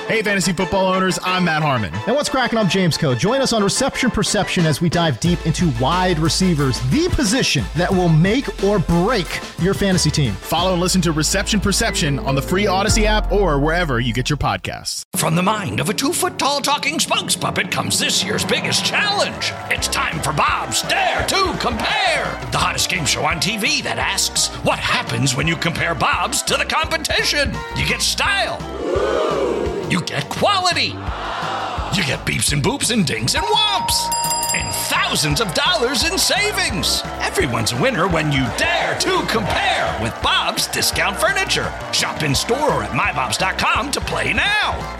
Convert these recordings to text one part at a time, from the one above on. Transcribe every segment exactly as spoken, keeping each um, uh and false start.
Hey, fantasy football owners, I'm Matt Harmon. And what's cracking? I'm James Coe. Join us on Reception Perception as we dive deep into wide receivers, the position that will make or break your fantasy team. Follow and listen to Reception Perception on the free Odyssey app or wherever you get your podcasts. From the mind of a two-foot-tall talking spokes puppet comes this year's biggest challenge. It's time for Bob's Dare to Compare, the hottest game show on T V that asks, what happens when you compare Bob's to the competition? You get style. You get quality. You get beeps and boops and dings and whomps. And thousands of dollars in savings. Everyone's a winner when you dare to compare with Bob's Discount Furniture. Shop in store or at my bobs dot com to play now.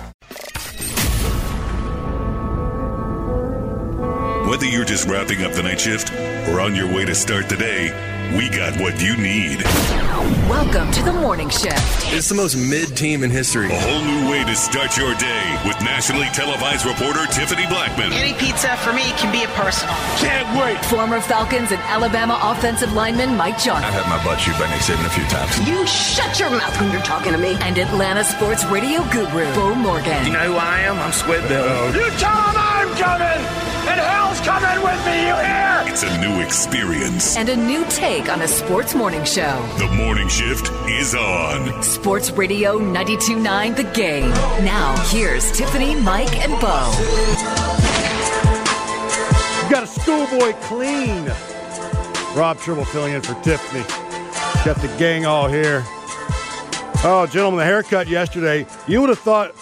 Whether you're just wrapping up the night shift or on your way to start the day, we got what you need. Welcome to the Morning Shift. It's the most mid-team in history. A whole new way to start your day with nationally televised reporter Tiffany Blackman. Any pizza for me can be a personal. Can't wait. Former Falcons and Alabama offensive lineman Mike Johnson. I've had my butt chewed by Nick Saban a few times. You shut your mouth when you're talking to me. And Atlanta sports radio guru Bo Morgan. You know who I am? I'm Squid Bill. You tell him I'm coming, and hell's coming with me, you hear? It's a new experience. And a new take on a sports morning show. The Morning Shift is on. Sports Radio ninety-two point nine The Game. Now, here's Tiffany, Mike, and Bo. We've got a schoolboy clean. Rob Tribble filling in for Tiffany. Got the gang all here. Oh, gentlemen, the haircut yesterday, you would have thought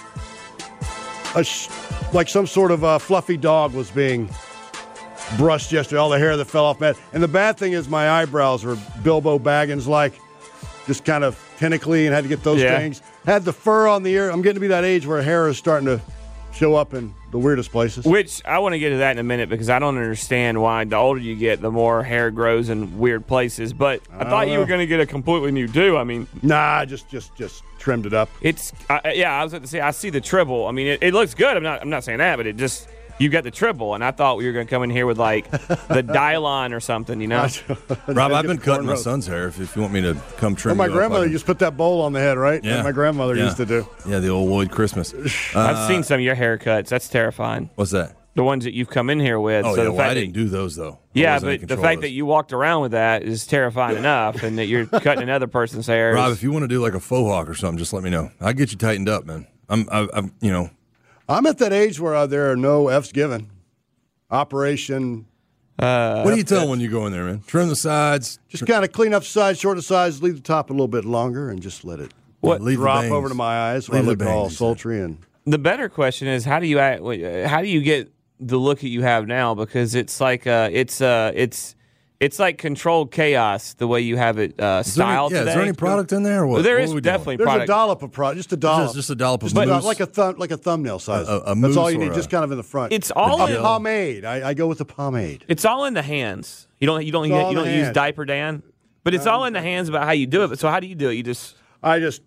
a sh- like some sort of uh, fluffy dog was being brushed yesterday. All the hair that fell off my head. And the bad thing is my eyebrows were Bilbo Baggins-like, just kind of tentacly, and had to get those yeah. things. Had the fur on the ear. I'm getting to be that age where hair is starting to show up in the weirdest places. Which, I want to get to that in a minute because I don't understand why the older you get, the more hair grows in weird places. But I, I thought you were going to get a completely new do. I mean, Nah, just just just trimmed it up. It's, uh, yeah, I was about to say, I see the tribble. I mean, it, it looks good. I'm not I'm not saying that, but it just... You got the triple, and I thought we were going to come in here with, like, the Dylon or something, you know? Rob, I've been cutting my son's hair if, if you want me to come trim well, my you grandmother up, used to put that bowl on the head, right? Yeah. Like my grandmother yeah. used to do. Yeah, the old Lloyd Christmas. Uh, I've seen some of your haircuts. That's terrifying. What's that? The ones that you've come in here with. Oh, so yeah, the well, fact I that, didn't do those, though. Yeah, but the fact that you walked around with that is terrifying enough, and that you're cutting another person's hair. Rob, if you want to do, like, a faux hawk or something, just let me know. I'll get you tightened up, man. I'm, I, I'm, you know. I'm at that age where uh, there are no F's given. Operation. Uh, what do you tell when you go in there, man? Trim the sides. Just kind of clean up the sides, shorten the sides, leave the top a little bit longer, and just let it what, leave drop the over to my eyes. Leave I look the bangs, all sultry. And the better question is, how do you act, how do you get the look that you have now? Because it's like uh, it's uh, it's it's like controlled chaos the way you have it uh, styled is there any, yeah, today. Is there any product in there? Or what? Well, there what is we definitely There's product. a dollop of product, just a dollop, just, just a dollop of just mousse, like a thumb, like a thumbnail size. A, a, a That's mousse all you or need, a, just kind of in the front. It's all a in, pomade. I, I go with the pomade. It's all in the hands. You don't you don't It's you, all you in don't the use hands. diaper Dan, but it's Um, all in the hands about how you do it. So how do you do it? You just I just,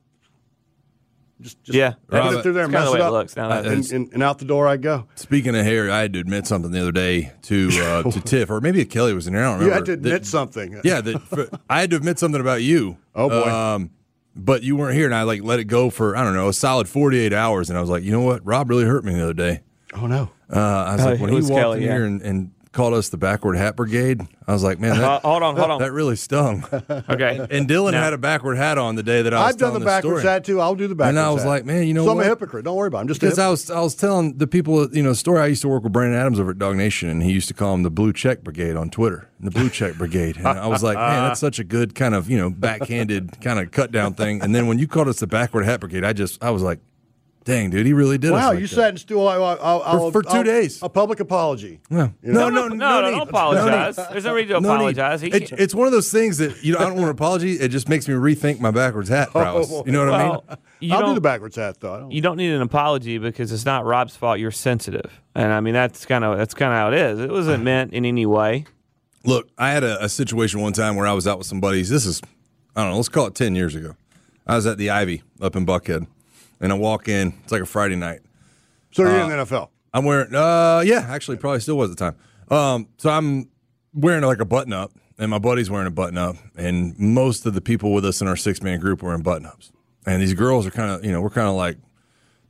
just, just yeah, put Rob, it through there, and that's mess kinda the it way up, it looks now. Uh, and, and, and out the door I go. Speaking of hair, I had to admit something the other day to uh, to Tiff, or maybe Kelly was in there. I don't You remember. had to admit That- something. Yeah, that, for, I had to admit something about you. Oh, boy. Um, but you weren't here, and I like let it go for I don't know a solid forty-eight hours, and I was like, you know what, Rob really hurt me the other day. Oh no. Uh, I was Oh, like when it he was walked Kelly, in yeah. here and, and called us the Backward Hat Brigade. I was like, man, that, Uh, hold on, hold on. that really stung. Okay, And Dylan Now- had a backward hat on the day that I was I've done telling the this backwards story. hat too. I'll do the backwards And I was hat. like, man, you know so what? I'm a hypocrite. Don't worry about it. I'm just a Because I hypocrite. was I was telling the people, you know, the story. I used to work with Brandon Adams over at Dog Nation, and he used to call him the Blue Check Brigade on Twitter. The Blue Check Brigade. And I was like, man, that's such a good kind of, you know, backhanded kind of cut down thing. And then when you called us the Backward Hat Brigade, I just, I was like, dang, dude, he really did. Wow, us like you that. sat and still I'll, I'll, I'll, For- for two I'll- days. A public apology. No, You know? no, no, no, no, no, need. don't apologize. No need. There's no reason to No need. apologize. He It, can't- it's one of those things that you know. I don't want to apology. It just makes me rethink my backwards hat prowess. You know what I mean? well, you I'll do don't- the backwards hat though. I don't, You don't need an apology because it's not Rob's fault. You're sensitive, and I mean that's kind of that's kind of how it is. It wasn't meant in any way. Look, I had a, a situation one time where I was out with some buddies. This is, I don't know, let's call it ten years ago. I was at the Ivy up in Buckhead, and I walk in. It's like a Friday night. so you're uh, in the N F L. I'm wearing, uh, yeah, actually, probably still was at the time. Um, so I'm wearing like a button up, and my buddy's wearing a button up, and most of the people with us in our six man group were in button ups. And these girls are kind of, you know, we're kind of like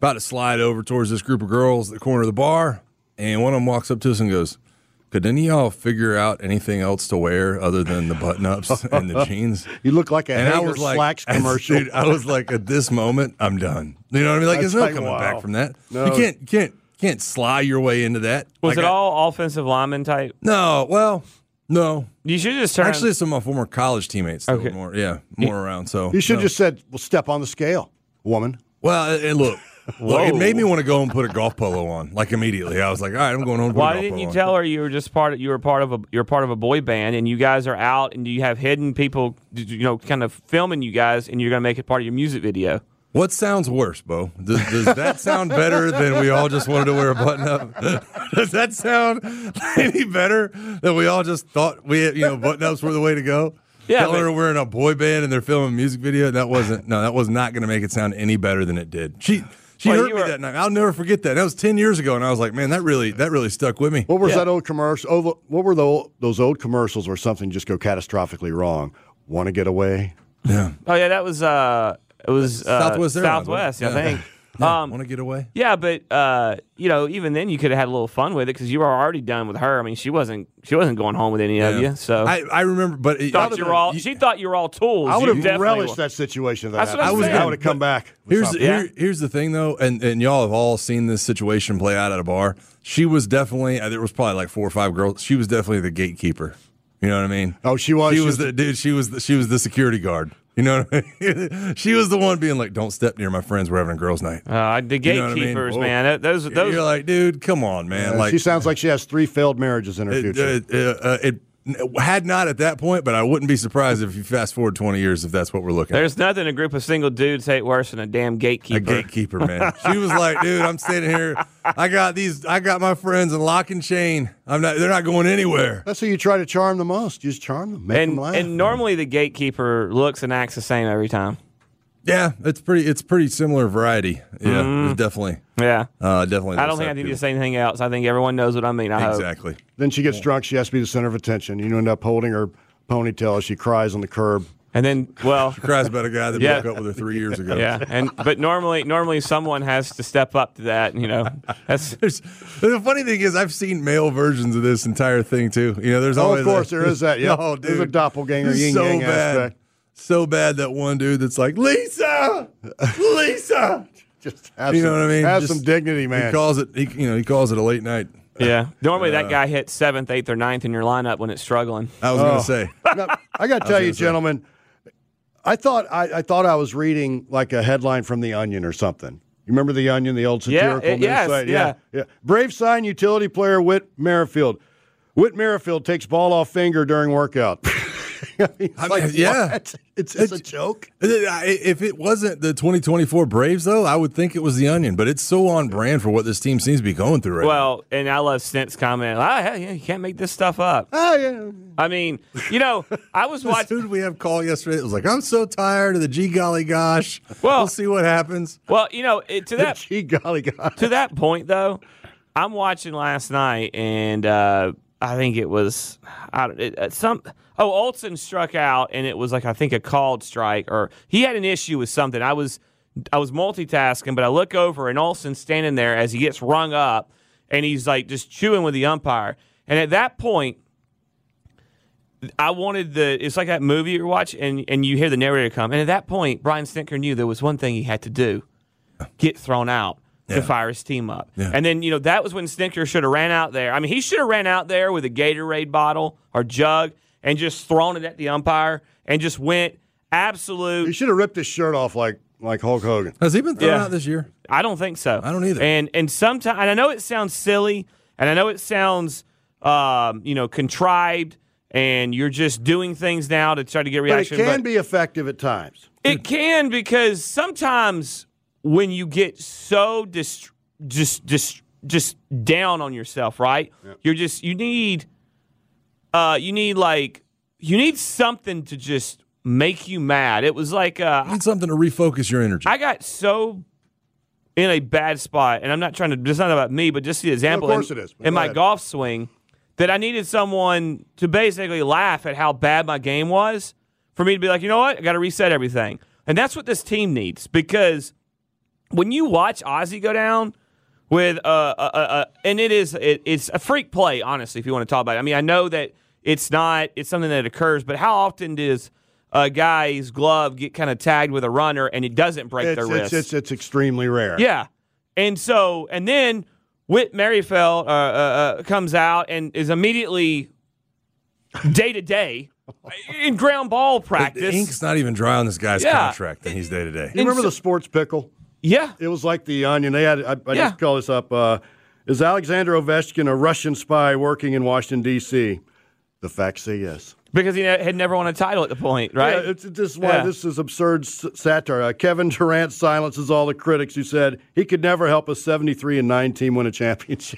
about to slide over towards this group of girls at the corner of the bar, and one of them walks up to us and goes, could any of y'all figure out anything else to wear other than the button-ups and the jeans? You look like a and Hager I was like, Slacks commercial. Dude, I was like, at this moment, I'm done. You know what I mean? Like, That's there's no like, coming wow. back from that. No. You can't, you can't, you can't sly your way into that. Was like it I, all offensive lineman type? No, well, no. You should just turn. Actually, some of my former college teammates, that Okay. were more, yeah, more around. So You should no. just said, well, step on the scale, woman. Well, and look, look, it Whoa. made me want to go and put a golf polo on, like immediately. I was like, all right, I'm going home. To put a Why golf didn't polo you on. tell her you were just part of you were part of a you're part of a boy band and you guys are out and you have hidden people, you know, kind of filming you guys and you're going to make it part of your music video? What sounds worse, Bo? Does, does that sound better than we all just wanted to wear a button up? Does that sound any better than we all just thought we, you know, button ups were the way to go? Yeah, Telling but- her we're in a boy band and they're filming a music video. That wasn't no, that was not going to make it sound any better than it did. She she Well, hurt you me were- that night. I'll never forget that. That was ten years ago, and I was like, man, that really that really stuck with me. What was Yeah. that old commercial? Oh, what were the old, those old commercials where something just go catastrophically wrong? Want to get away? Yeah, Oh yeah, that was uh it was uh, Southwest Airlines, Southwest, I wasn't it? think. yeah. Um, Want to get away? Yeah, but uh, you know, even then you could have had a little fun with it because you were already done with her. I mean, she wasn't she wasn't going home with any of Yeah. you. So I, I remember, but it, thought you were all. She thought you were all tools. I would You have definitely relished were. that situation. If that That's what happened. I'm saying. I would have come back. with Here's something. Yeah. here, here's the thing though, and, and y'all have all seen this situation play out at a bar. She was definitely there was probably like four or five girls. She was definitely the gatekeeper. You know what I mean? Oh, she was? She, She was was the dude. She was the, she was the security guard. You know what I mean? She was the one being like, "Don't step near my friends. We're having a girls' night." Uh, the You know what I mean? gatekeepers, Oh. man. that- Those those. You're like, dude, come on, man. Uh, like she sounds like she has three failed marriages in her it, future. it, uh, uh, it had not at that point, but I wouldn't be surprised if you fast forward twenty years if that's what we're looking at. There's nothing a group of single dudes hate worse than a damn A gatekeeper. gatekeeper, man. She was like, dude, I'm standing here. I got these. I got my friends in lock and chain. I'm not. They're not going anywhere. That's how you try to charm the most. You just charm them, make and them laugh. and normally the gatekeeper looks and acts the same every time. Yeah, it's pretty. It's pretty similar variety. Yeah, it's definitely. Yeah. Uh, definitely. I don't think I need to say anything else. I think everyone knows what I mean. I hope. Exactly. Then she gets drunk. She has to be the center of attention. You end up holding her ponytail as she cries on the curb. And then, well, Cries about a guy that Yeah. broke up with her three years ago. yeah. And but normally, normally someone has to step up to that. You know, that's There's, the funny thing is, I've seen male versions of this entire thing too. You know, there's Oh, always of course, a, there is that. Yeah, Oh, dude, there's a doppelganger It's yin so yang bad, aspect. so bad that one dude that's like Lisa, Lisa. Just have You some, know what I mean? Have Just- some dignity, He man. calls it. He, you know, he calls it a late night. yeah. Normally that guy hits seventh, eighth, or ninth in your lineup when it's struggling. I was Oh. going to say. Now, I got to tell was you, gonna say. gentlemen, I thought I, I thought I was reading like a headline from The Onion or something. You remember The Onion, the old satirical it- news yes, site? yeah. yeah. Brave sign utility player Whit Merrifield. Whit Merrifield takes ball off finger during workout. I mean, it's I like, mean, yeah. what? It's just a joke. If it wasn't the twenty twenty-four Braves, though, I would think it was the Onion. But it's so on brand for what this team seems to be going through right Well, and I love Stent's comment. Ah, yeah, yeah, you can't make this stuff up. Oh, yeah. I mean, you know, I was now. watching. Who did we have call yesterday? It was like, I'm so tired of the gee golly gosh. Well- we'll see what happens. Well, you know, it, to that Gee golly God. to that point though, I'm watching last night, and uh, I think it was I, don't- it, uh, some. Oh, Olsen struck out, and it was like I think a called strike, or he had an issue with something. I was I was multitasking, but I look over, and Olsen's standing there as he gets rung up, and he's like just chewing with the umpire. And at that point, I wanted the. It's like that movie you watch, and and you hear the narrator come, and at that point, Brian Stinker knew there was one thing he had to do: get thrown out. Yeah. To fire his team up. Yeah. And then, you know, that was when Stinker should have ran out there. I mean, he should have ran out there with a Gatorade bottle or jug and just thrown it at the umpire and just went absolute. He should have ripped his shirt off like like Hulk Hogan. Has he been thrown Yeah. out this year? I don't think so. I don't either. And and sometimes, and I know it sounds silly, and I know it sounds, um, you know, contrived, and you're just doing things now to try to get But it reaction. can be effective at times. It can, because sometimes when you get so dis- just just just down on yourself, right? Yep. You're just you need uh you need like you need something to just make you mad. It was like uh You need something to refocus your energy. I got so in a bad spot, and I'm not trying to. It's not about me, but just the example. course in, it is, but in go my ahead. golf swing, that I needed someone to basically laugh at how bad my game was, for me to be like, you know what, I got to reset everything, and that's what this team needs, because when you watch Ozzie go down with uh, uh, uh, uh and it is it, it's a freak play, honestly, if you want to talk about it. I mean, I know that it's not it's something that occurs, but how often does a guy's glove get kind of tagged with a runner and it doesn't break it's, their it's, wrist? It's, it's extremely rare. Yeah. And so, and then Whit Merrifield uh, uh, uh, comes out and is immediately day to day in ground ball practice. The ink's not even dry on this guy's Yeah. contract, and he's day to day. You remember so- the sports pickle? Yeah. It was like the Onion. They had. I, I Yeah. just call this up. Uh, is Alexander Ovechkin a Russian spy working in Washington D C? The facts say yes. Because he ne- had never won a title at the point, right? Yeah, it's, this is why Yeah. this is absurd s- satire. Uh, Kevin Durant silences all the critics who said he could never help a seventy-three and nine team win a championship.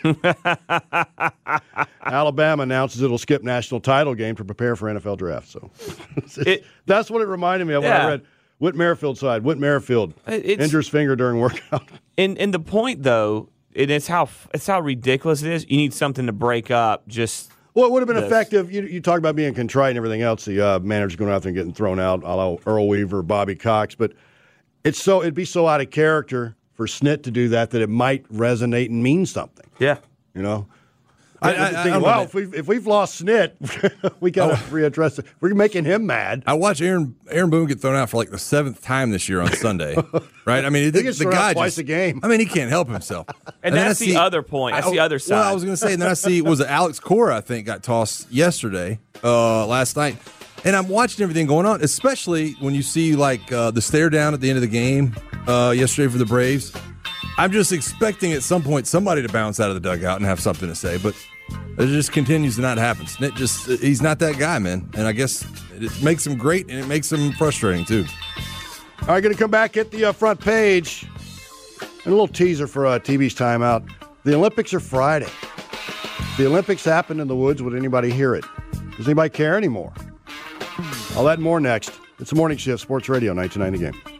Alabama announces it'll skip national title game to prepare for N F L draft. So It- that's what it reminded me of when I Yeah. read Whit Merrifield side. Whit Merrifield It's- injures finger during workout. And and the point though, and it's how it's how ridiculous it is. You need something to break up. Just Well, it would have been This. effective. You, you talk about being contrite and everything else. The uh, manager going out there and getting thrown out, a la Earl Weaver, Bobby Cox. But it's so it'd be so out of character for Snit to do that that it might resonate and mean something. yeah. You know, I- I, I- I thinking, don't know, well, man. if we've if we've lost Snit, we got to readdress it. We're making him mad. I watched Aaron Aaron Boone get thrown out for like the seventh time this year on Sunday, right? I mean, the, gets the thrown out guy twice just, a game. I mean, he can't help himself. And, then that's I the see- other point. That's I- the other side. Well, I was going to say, and then I see was it Alex Cora? I think got tossed yesterday, uh, last night, and I'm watching everything going on, especially when you see like uh, the stare down at the end of the game uh, yesterday for the Braves. I'm just expecting at some point somebody to bounce out of the dugout and have something to say, but it just continues to not happen. Snit just, he's not that guy, man. And I guess it makes him great and it makes him frustrating, too. All right, going to come back, hit the uh, front page. And a little teaser for uh, T V's timeout. The Olympics are Friday. The Olympics happened in the woods. Would anybody hear it? Does anybody care anymore? All that and more next. It's the Morning Shift, Sports Radio, ninety-two point nine The Game.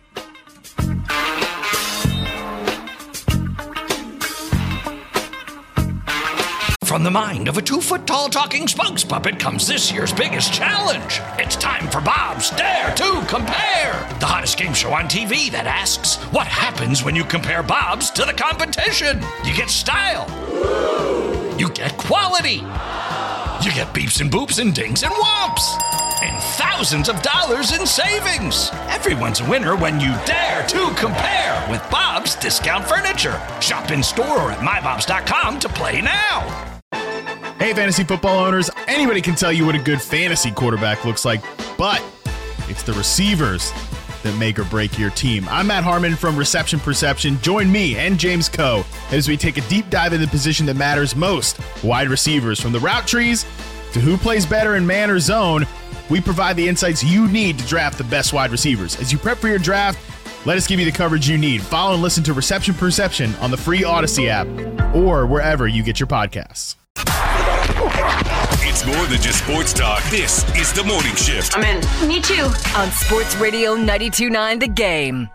From the mind of a two-foot-tall talking spokes puppet comes this year's biggest challenge. It's time for Bob's Dare to Compare, the hottest game show on T V that asks, what happens when you compare Bob's to the competition? You get style. You get quality. You get beeps and boops and dings and whomps. And thousands of dollars in savings. Everyone's a winner when you dare to compare with Bob's Discount Furniture. Shop in store or at my bobs dot com to play now. Hey, fantasy football owners, anybody can tell you what a good fantasy quarterback looks like, but it's the receivers that make or break your team. I'm Matt Harmon from Reception Perception. Join me and James Coe as we take a deep dive into the position that matters most, wide receivers. From the route trees to who plays better in man or zone, we provide the insights you need to draft the best wide receivers. As you prep for your draft, let us give you the coverage you need. Follow and listen to Reception Perception on the free Odyssey app or wherever you get your podcasts. It's more than just sports talk. This is the Morning Shift. I'm in. Me too. On Sports Radio ninety-two point nine The Game.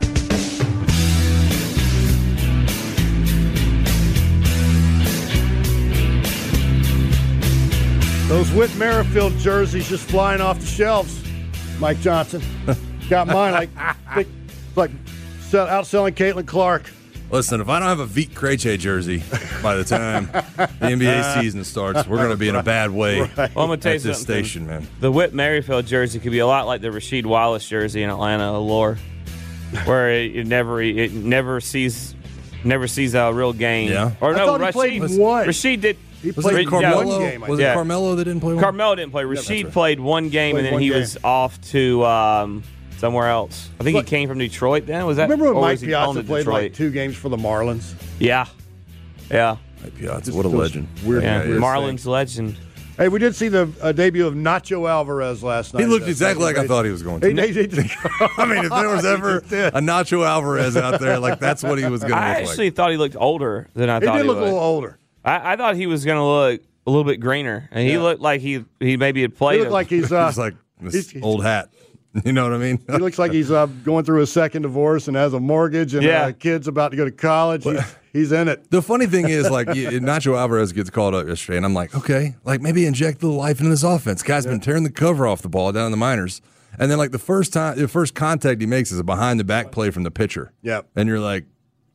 Those Whit Merrifield jerseys just flying off the shelves. Mike Johnson got mine like big, like sell, outselling Caitlin Clark. Listen, if I don't have a Veet Krejci jersey by the time the N B A season starts, we're going to be in a bad way Well, I'm gonna tell you at this something. station, man. The Whit Merrifield jersey could be a lot like the Rasheed Wallace jersey in Atlanta Allure, where it, it never it never sees never sees a real game. Yeah. Or I no, thought he Rasheed played one. Rasheed did. He Was played it Carmelo? one game. I was think. it Yeah. Carmelo that didn't play one? Carmelo didn't play. that's Rasheed right. played one game, Played and then one he game. was off to um, somewhere else. I think Look- he came from Detroit. Then was that? Remember when or Mike was he on Piazza to played Detroit? like two games for the Marlins? Yeah, yeah, Mike Piazza, what a Those legend. Weird, yeah. weird Marlins things. legend. Hey, we did see the uh, debut of Nacho Alvarez last night. He looked Uh, exactly like I he- thought he was going to. He, he, he, I mean, if there was ever He did. a Nacho Alvarez out there, like that's what he was going to I look actually like. thought he looked older than I he thought did he look would. a little older. I, I thought he was going to look a little bit greener, and he Yeah. looked like he he maybe had played. He looked a- like he's uh, It's like this he's- old hat. You know what I mean? he looks like he's uh, going through his second divorce and has a mortgage and Yeah. uh, kids about to go to college. He's, he's in it. The funny thing is, like, you- Nacho Alvarez gets called up yesterday, and I'm like, okay, like maybe inject a little life into this offense. Guy's been tearing the cover off the ball down in the minors, and then like the first time, the first contact he makes is a behind the back play from the pitcher. Yep. And you're like,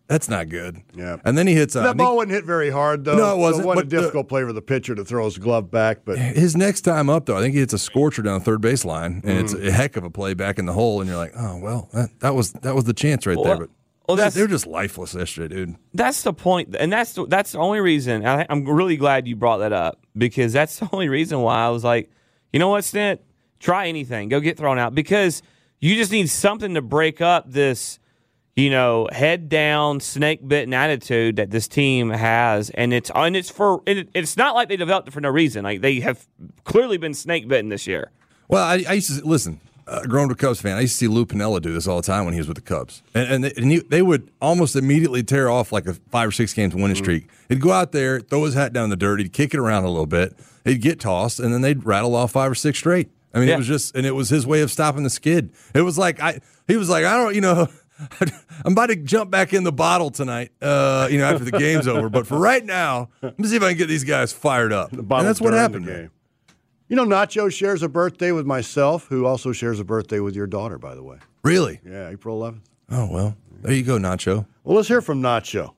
That's not good. Yeah. And then he hits. Uh, that ball wasn't hit very hard, though. No, it wasn't. So it wasn't but a difficult the, play for the pitcher to throw his glove back. But his next time up, though, I think he hits a scorcher down the third baseline, and mm. it's a heck of a play back in the hole. And you're like, oh well, that, that was that was the chance right well, there. But well, that's, they're just lifeless yesterday, dude. That's the point, and that's the, that's the only reason. I, I'm really glad you brought that up because that's the only reason why I was like, you know what, Stint, try anything, go get thrown out because you just need something to break up this. You know, head down, snake bitten attitude that this team has, and it's and it's for it, it's not like they developed it for no reason. Like they have clearly been snake bitten this year. Well, I, I used to listen. Uh, growing up a Cubs fan, I used to see Lou Piniella do this all the time when he was with the Cubs, and and, they, and he, they would almost immediately tear off like a five or six games winning mm-hmm. streak. He'd go out there, throw his hat down in the dirt, he'd kick it around a little bit, he'd get tossed, and then they'd rattle off five or six straight. I mean, yeah. it was just, and it was his way of stopping the skid. It was like I, he was like, I don't, you know. I'm about to jump back in the bottle tonight, uh, you know, after the game's over. But for right now, let me see if I can get these guys fired up. And that's what happened. Game. You know, Nacho shares a birthday with myself, who also shares a birthday with your daughter, by the way. Really? Yeah, April eleventh. Oh, well, there you go, Nacho. Well, let's hear from Nacho.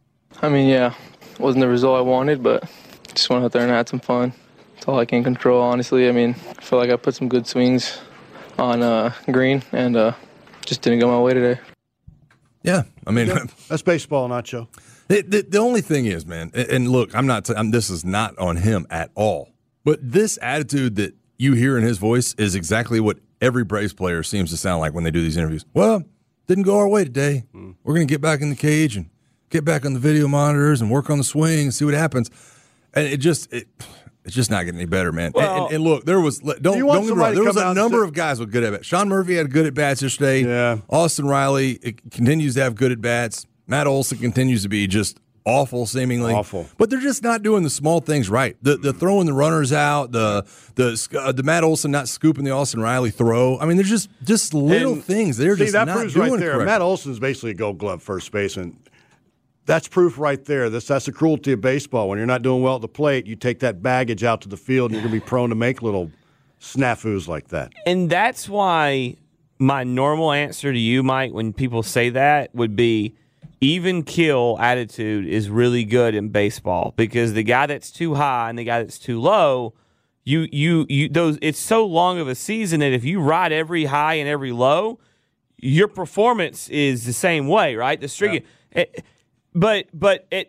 I mean, yeah, wasn't the result I wanted, but just went out there and had some fun. That's all I can control, honestly. I mean, I feel like I put some good swings on uh, green and uh, just didn't go my way today. Yeah, I mean, yeah, that's baseball, Nacho. The, the, the only thing is, man, and, and look, I'm not. I'm, this is not on him at all. But this attitude that you hear in his voice is exactly what every Braves player seems to sound like when they do these interviews. Well, didn't go our way today. Mm. We're going to get back in the cage and get back on the video monitors and work on the swing and see what happens. And it just it, it's just not getting any better, man. Well, and, and, and look, there was don't don't get me wrong. There was a number of guys with good at bats. Sean Murphy had good at bats yesterday. Yeah. Austin Riley it continues to have good at bats. Matt Olson continues to be just awful, seemingly awful. But they're just not doing the small things right. The the throwing the runners out, the the uh, the Matt Olson not scooping the Austin Riley throw. I mean, they're just just little and things. They're see, just that not proves doing right there. correctly. Matt Olson's basically a Gold Glove first baseman. That's proof right there. That's that's the cruelty of baseball. When you're not doing well at the plate, you take that baggage out to the field, and you're going to be prone to make little snafus like that. And that's why my normal answer to you, Mike, when people say that, would be even kill attitude is really good in baseball because the guy that's too high and the guy that's too low, you you you those it's so long of a season that if you ride every high and every low, your performance is the same way, right? The streak. Yeah. It, But but it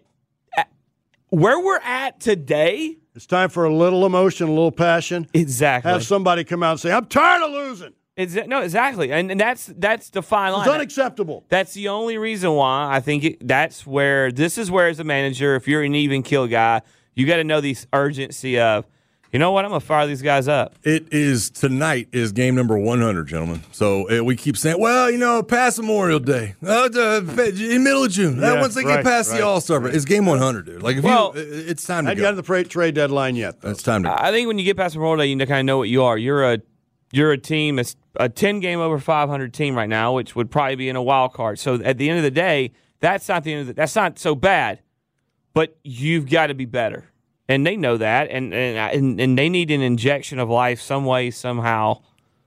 where we're at today, it's time for a little emotion, a little passion. Exactly. Have somebody come out and say, "I'm tired of losing." It's, no, exactly, and, and that's that's the fine line. It's unacceptable. That's the only reason why I think it, that's where this is where as a manager, if you're an even kill guy, you got to know the urgency of. You know what? I'm going to fire these guys up. It is tonight is game number one hundred, gentlemen. So uh, we keep saying, well, you know, past Memorial Day, uh, in middle of June. Yeah, uh, once they right, get past right, the All-Star break, right. it's game one hundred, dude. Like, if well, you, it's time to I'd go. gotten the trade deadline yet, though. It's time to go. I think when you get past Memorial Day, you kind of know what you are. You're a you're a team that's a ten game over five hundred team right now, which would probably be in a wild card. So at the end of the day, that's not the end of the, that's not so bad, but you've got to be better. And they know that, and, and and they need an injection of life some way, somehow.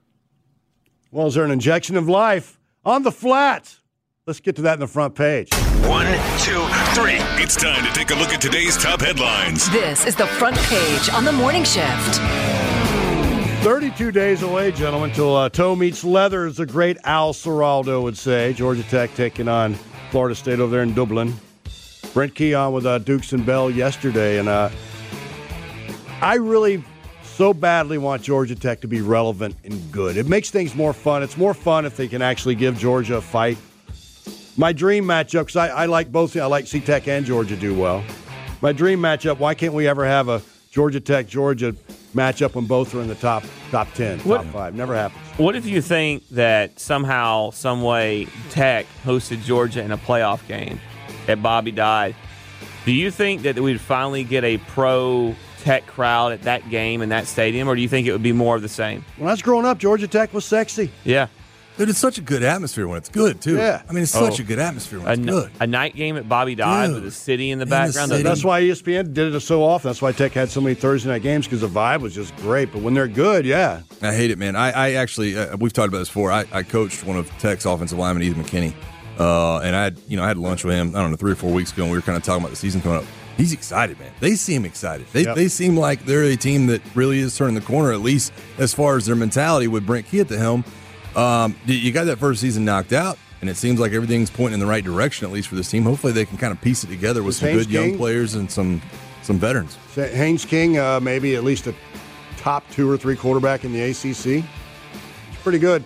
Well, is there an injection of life on the flats? Let's get to that in the front page. One, two, three. It's time to take a look at today's top headlines. This is the front page on the morning shift. thirty-two days away, gentlemen, till uh, toe meets leather, as the great Al Seraldo would say. Georgia Tech taking on Florida State over there in Dublin. Brent Key on with uh, Dukes and Bell yesterday, and uh, I really so badly want Georgia Tech to be relevant and good. It makes things more fun. It's more fun if they can actually give Georgia a fight. My dream matchup, because I, I like both. I like C Tech and Georgia do well. My dream matchup, why can't we ever have a Georgia Tech-Georgia matchup when both are in the top top ten, top what, five? Never happens. What if you think that somehow, some way, Tech hosted Georgia in a playoff game at Bobby Dodd? Do you think that we'd finally get a pro Tech crowd at that game in that stadium, or do you think it would be more of the same? When I was growing up, Georgia Tech was sexy. Yeah. Dude, it's such a good atmosphere when it's good, too. Yeah. I mean, it's oh. such a good atmosphere when a, it's good. A night game at Bobby Dodd Dude. with the city in the In background. the city. That's why E S P N did it so often. That's why Tech had so many Thursday night games, because the vibe was just great. But when they're good, yeah. I hate it, man. I, I actually, uh, we've talked about this before. I, I coached one of Tech's offensive linemen, Ethan McKinney. Uh, and I had, you know, I had lunch with him, I don't know, three or four weeks ago, and we were kind of talking about the season coming up. He's excited, man. They seem excited. They yep. they seem like they're a team that really is turning the corner, at least as far as their mentality with Brent Key at the helm. Um, you got that first season knocked out, and it seems like everything's pointing in the right direction, at least for this team. Hopefully they can kind of piece it together with some Haynes good King, young players and some some veterans. Haynes King, uh, maybe at least a top two or three quarterback in the A C C. It's pretty good.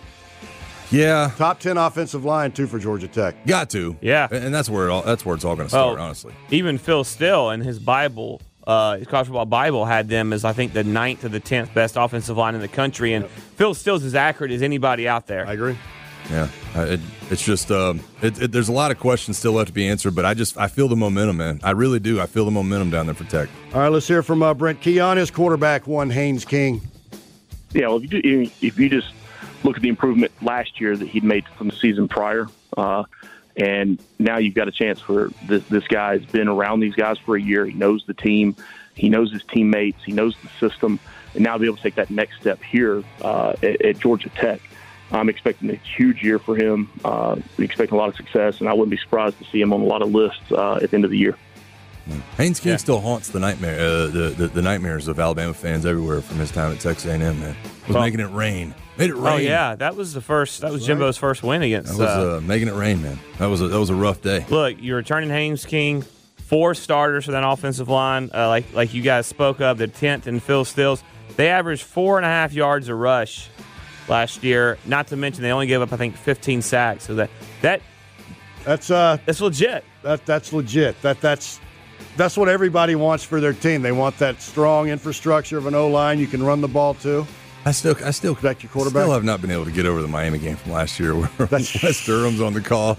Yeah, top ten offensive line too for Georgia Tech. Got to, yeah, and that's where it all, that's where it's all going to start. Well, honestly, even Phil Still in his Bible, uh, his college football Bible, had them as I think the ninth or the tenth best offensive line in the country, and yep. Phil Still's as accurate as anybody out there. I agree. Yeah, it, it's just um, it, it, there's a lot of questions still left to be answered, but I just I feel the momentum, man. I really do. I feel the momentum down there for Tech. All right, let's hear from uh, Brent Keon, his quarterback, one Haynes King. Yeah, well, if you do, if you just look at the improvement last year that he'd made from the season prior, uh, and now you've got a chance for this. This guy's been around these guys for a year. He knows the team, he knows his teammates, he knows the system, and now to be able to take that next step here uh, at, at Georgia Tech. I'm expecting a huge year for him. Uh, expecting a lot of success, and I wouldn't be surprised to see him on a lot of lists uh, at the end of the year. Haynes King yeah. still haunts the nightmare, uh, the, the the nightmares of Alabama fans everywhere from his time at Texas A and M. Man, was well, making it rain, made it rain. Oh yeah, that was the first. That was That's Jimbo's right. first win against. That was uh, uh, making it rain, man. That was a, that was a rough day. Look, you're returning Haynes King, four starters for that offensive line, uh, like like you guys spoke of, the tenth and Phil Stills. They averaged four and a half yards a rush last year. Not to mention they only gave up I think fifteen sacks. So that that that's uh that's legit. That that's legit. That that's. That's what everybody wants for their team. They want that strong infrastructure of an O-line you can run the ball to. I still, I still, protect your quarterback. Still have not been able to get over the Miami game from last year where Wes Durham's on the call.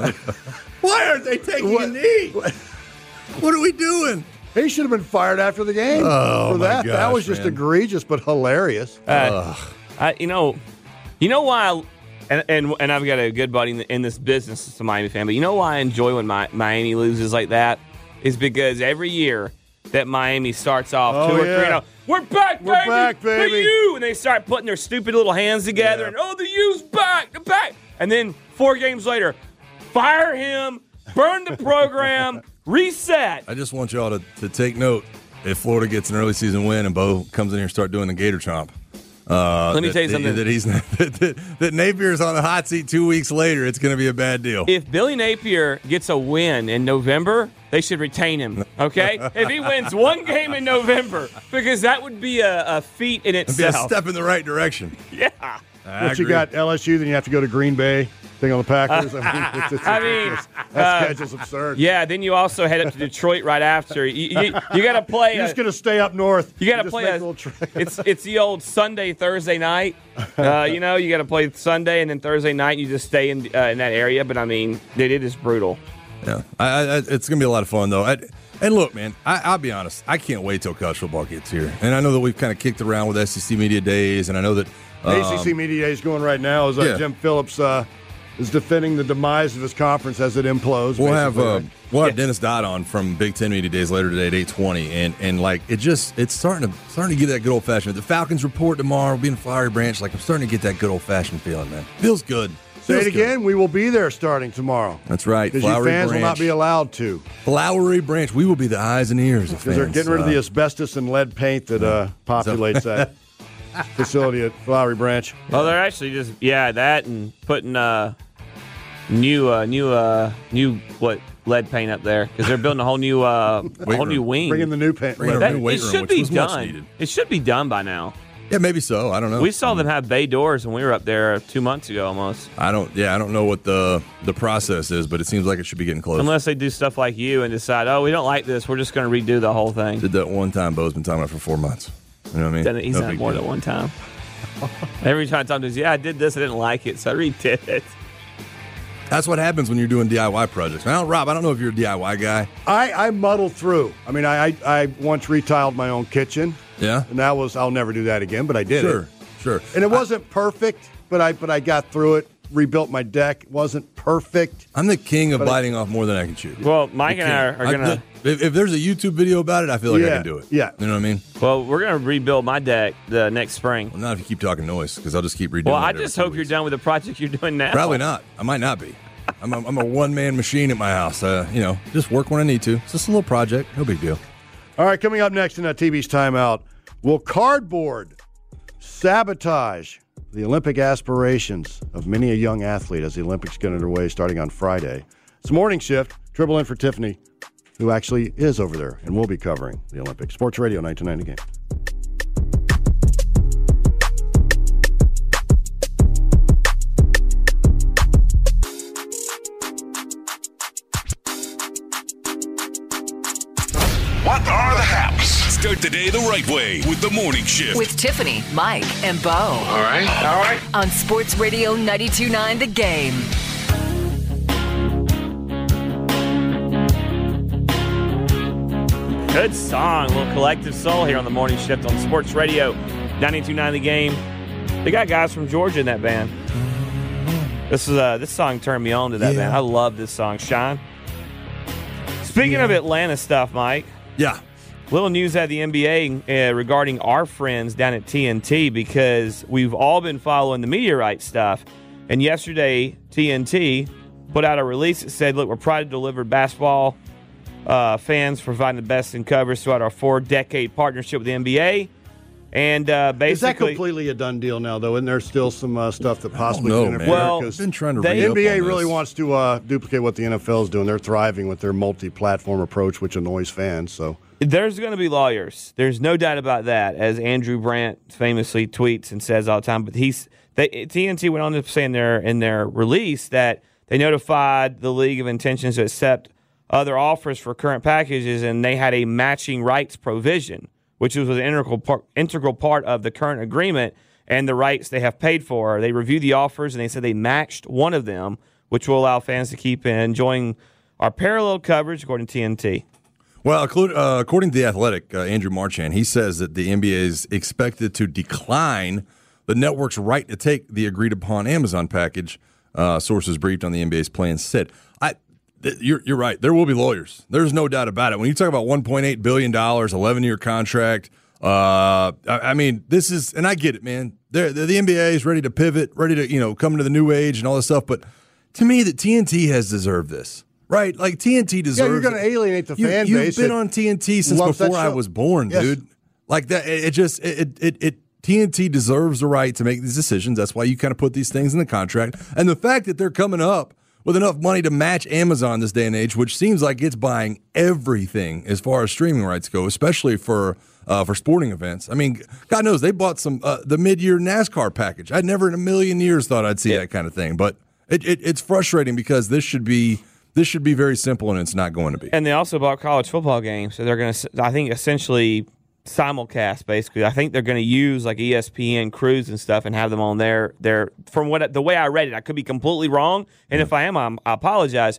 Why aren't they taking what, a knee? What, what are we doing? He should have been fired after the game oh, for that. Gosh, that was just man. egregious, but hilarious. Uh, I, you know, you know why. I, and, and and I've got a good buddy in, the, in this business that's a Miami fan. But you know why I enjoy when my, Miami loses like that? Is because every year that Miami starts off oh, two or yeah. three, you know, we're back, we're baby, back, baby. the U, and they start putting their stupid little hands together, yeah. and oh, the U's back, the back, and then four games later, fire him, burn the program, reset. I just want y'all to, to take note if Florida gets an early season win and Bo comes in here and start doing the Gator Chomp. Uh, Let me that, tell you something. That, he's, that, that, that Napier's on the hot seat two weeks later. It's going to be a bad deal. If Billy Napier gets a win in November, they should retain him, okay? If he wins one game in November, because that would be a, a feat in itself. It'd be a step in the right direction. Yeah. But you got L S U, then you have to go to Green Bay. Thing on the Packers. I mean, it's, it's, I mean it's, that uh, schedule's absurd. Yeah, then you also head up to Detroit right after. You, you, you got to play. You're a, just going to stay up north. You got to play a. a it's it's the old Sunday Thursday night. Uh, you know, you got to play Sunday and then Thursday night. You just stay in uh, in that area. But I mean, it, it is brutal. Yeah, I, I, it's going to be a lot of fun though. I, and look, man, I, I'll be honest. I can't wait till college football gets here. And I know that we've kind of kicked around with S E C Media Days, and I know that um, A C C Media Days going right now. Is uh, yeah. Jim Phillips. Uh, is defending the demise of his conference as it implodes. We'll have uh, right? we'll have yes. Dennis Dodd on from Big Ten Media Days later today at eight twenty, and and like it just it's starting to starting to get that good old fashioned. The Falcons report tomorrow. We'll be in Flowery Branch. Like I'm starting to get that good old fashioned feeling, man. Feels good. Say Feels it again. Good. We will be there starting tomorrow. That's right. Because you fans Branch. will not be allowed to. Flowery Branch. We will be the eyes and ears of fans. Because they're getting rid of the asbestos and lead paint that uh, populates that facility at Flowery Branch. Well, they're actually just yeah that and putting. Uh, New, uh, new, uh, new what lead paint up there because they're building a whole new, uh, a whole new wing. Bringing the new paint. That, new weight it room, should be was done. It should be done by now. Yeah, maybe so. I don't know. We saw them have bay doors when we were up there two months ago, almost. I don't. Yeah, I don't know what the the process is, but it seems like it should be getting close. Unless they do stuff like you and decide, oh, we don't like this, we're just going to redo the whole thing. Did that one time. Bo's been talking about for four months. You know what I mean? Done it, he's no done it more deal. than one time. Every time Tom says, yeah, I did this, I didn't like it, so I redid it. That's what happens when you're doing D I Y projects. Now, Rob, I don't know if you're a D I Y guy. I, I muddle through. I mean, I, I I once retiled my own kitchen. Yeah. And that was, I'll never do that again, but I did sure, it. Sure, And it wasn't perfect, but I but I got through it, rebuilt my deck. It wasn't perfect. I'm the king of biting I, off more than I can chew. Well, Mike and I are, are going to... If, if there's a YouTube video about it, I feel like yeah, I can do it. Yeah. You know what I mean? Well, we're going to rebuild my deck the next spring. Well, not if you keep talking noise, because I'll just keep redoing it. Well, I just hope weeks. you're done with the project you're doing now. Probably not. I might not be. I'm a, I'm a one-man machine at my house. Uh, you know, just work when I need to. It's just a little project. No big deal. All right, coming up next in uh, T V's Timeout, will cardboard sabotage the Olympic aspirations of many a young athlete as the Olympics get underway starting on Friday? It's Morning Shift. Dribble in for Tiffany, who actually is over there and will be covering the Olympics. Sports Radio ninety-two point nine The Game. What are the haps? Start the day the right way with the Morning Shift. With Tiffany, Mike, and Bo. All right, all right. On Sports Radio ninety-two point nine The Game. Good song, little Collective Soul here on the Morning Shift on Sports Radio ninety-two point nine The Game. They got guys from Georgia in that band. This is uh, this song turned me on to that Yeah. band. I love this song, Sean. Speaking Yeah. of Atlanta stuff, Mike. Yeah. Little news at the N B A uh, regarding our friends down at T N T, because we've all been following the media rights stuff. And yesterday, T N T put out a release that said, look, we're proud to deliver basketball uh, fans providing the best in coverage throughout our four-decade partnership with the N B A. And uh, basically, is that completely a done deal now, though? Isn't there still some uh, stuff that possibly know, can interfere? man. Well, Because I've been trying to the read N B up A on really this. wants to uh, duplicate what the N F L is doing. They're thriving with their multi-platform approach, which annoys fans. So there's going to be lawyers. There's no doubt about that, as Andrew Brandt famously tweets and says all the time. But he's they, T N T went on to say in their, in their release that they notified the league of intentions to accept other offers for current packages, and they had a matching rights provision, which was an integral part, integral part of the current agreement and the rights they have paid for. They reviewed the offers, and they said they matched one of them, which will allow fans to keep enjoying our parallel coverage, according to T N T. Well, uh, according to The Athletic, uh, Andrew Marchand, he says that the N B A is expected to decline the network's right to take the agreed-upon Amazon package. Uh, sources briefed on the N B A's plans said. I, th- you're, you're right. There will be lawyers. There's no doubt about it. When you talk about one point eight billion dollars, eleven-year contract, uh, I, I mean, this is – and I get it, man. They're, they're, the N B A is ready to pivot, ready to, you know, come into the new age and all this stuff. But to me, that T N T has deserved this. Right, like T N T deserves. yeah, you're going to alienate the you, fan you've base. You've been that on T N T since loves that before I show. was born, Yes. dude. Like that, it, it just it, it it T N T deserves the right to make these decisions. That's why you kind of put these things in the contract. And the fact that they're coming up with enough money to match Amazon this day and age, which seems like it's buying everything as far as streaming rights go, especially for uh, for sporting events. I mean, God knows they bought some uh, the mid-year NASCAR package. I'd never in a million years thought I'd see Yeah. that kind of thing, but it, it it's frustrating because this should be. This should be very simple, and it's not going to be. And they also bought college football games, so they're going to, I think, essentially simulcast. Basically, I think they're going to use like E S P N crews and stuff and have them on there. There, from what the way I read it, I could be completely wrong, and if I am, I'm, I apologize.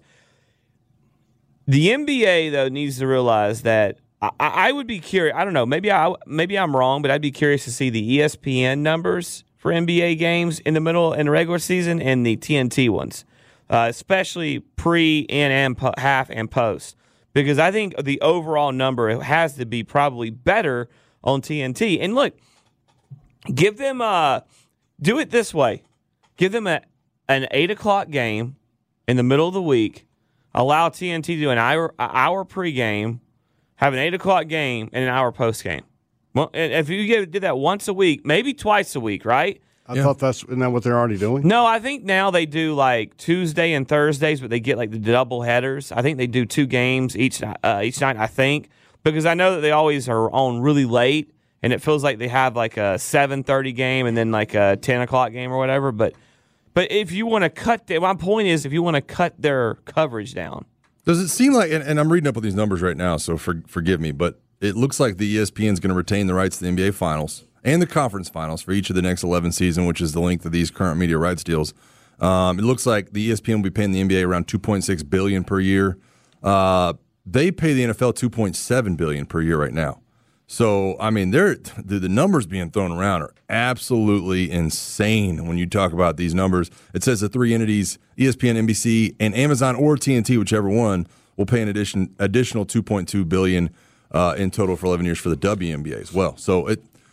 The N B A though needs to realize that I, I would be curious. I don't know. Maybe I maybe I'm wrong, but I'd be curious to see the E S P N numbers for N B A games in the middle and the regular season and the T N T ones. Uh, especially pre, in, and po- half and post, because I think the overall number has to be probably better on T N T. And look, give them uh, do it this way: give them a, an eight o'clock game in the middle of the week. Allow T N T to do an hour, an hour pregame, have an eight o'clock game, and an hour post game. Well, and if you get, did that once a week, maybe twice a week, right? I yeah. thought that's isn't that what they're already doing? No, I think now they do like Tuesday and Thursdays, but they get like the double headers. I think they do two games each uh, each night, I think, because I know that they always are on really late, and it feels like they have like a seven thirty game and then like a ten o'clock game or whatever. But but if you want to cut, the, my point is if you want to cut their coverage down. Does it seem like, and, and I'm reading up on these numbers right now, so for, forgive me, but it looks like the E S P N is going to retain the rights to the N B A Finals and the conference finals for each of the next eleven season, which is the length of these current media rights deals. Um, it looks like the E S P N will be paying the N B A around two point six billion dollars per year. Uh, they pay the N F L two point seven billion dollars per year right now. So, I mean, they're, the, the numbers being thrown around are absolutely insane when you talk about these numbers. It says the three entities, E S P N, N B C, and Amazon or T N T, whichever one, will pay an addition, additional two point two billion dollars uh, in total for eleven years for the W N B A as well. So, it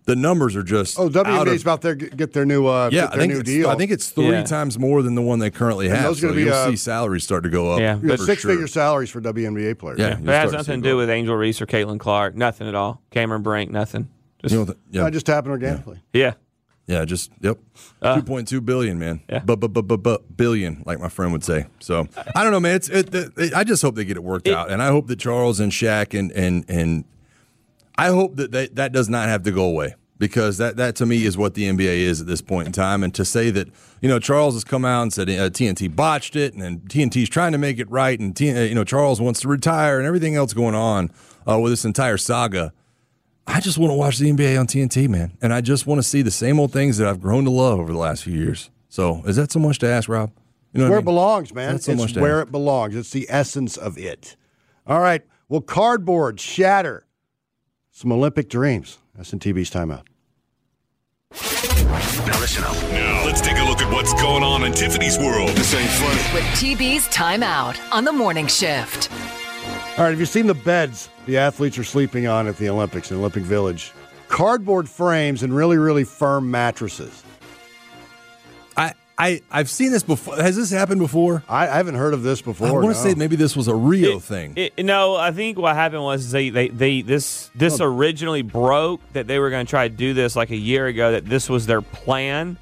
the numbers are just Oh, W N B is of, about to get their new uh, yeah. get I their think new it's, deal. I think it's three Yeah. times more than the one they currently And have. those So gonna be, you'll uh, see salaries start to go up. Yeah, Yeah, but for six sure. figure salaries for W N B A players. Yeah, Yeah, you'll but it has start to see nothing it to do go with Angel Reese or Caitlin Clark. Nothing at all. Cameron Brink, nothing. Just, You know, yeah, That just happened organically. yeah. yeah, just yep, Uh, two point two billion, man. Yeah. Bu- bu- bu- bu- bu- billion, like my friend would say. So I don't know, man. It's it, it, it- I just hope they get it worked It- out, and I hope that Charles and Shaq and and and I hope that they, that does not have to go away. Because that, that to me is what the N B A is at this point in time. And to say that, you know, Charles has come out and said uh, T N T botched it and then T N T's trying to make it right and, T, uh, you know, Charles wants to retire and everything else going on uh, with this entire saga. I just want to watch the N B A on T N T, man. And I just want to see the same old things that I've grown to love over the last few years. So is that so much to ask, Rob? You know It's what where I it mean? belongs, man. That's so it's much to where ask. it belongs. It's the essence of it. All right. Will cardboard shatter some Olympic dreams? S and T B's timeout. Now listen up. Now let's take a look at what's going on in Tiffany's world. This ain't funny. With T B's Timeout on the morning shift. All right. Have you seen the beds the athletes are sleeping on at the Olympics in Olympic Village? Cardboard frames and really, really firm mattresses. I, I, I've seen this before. Has this happened before? I, I haven't heard of this before. I want no. to say maybe this was a Rio It- thing. It, no, I think what happened was they, they, they this this originally broke that they were going to try to do this like a year ago. That this was their plan,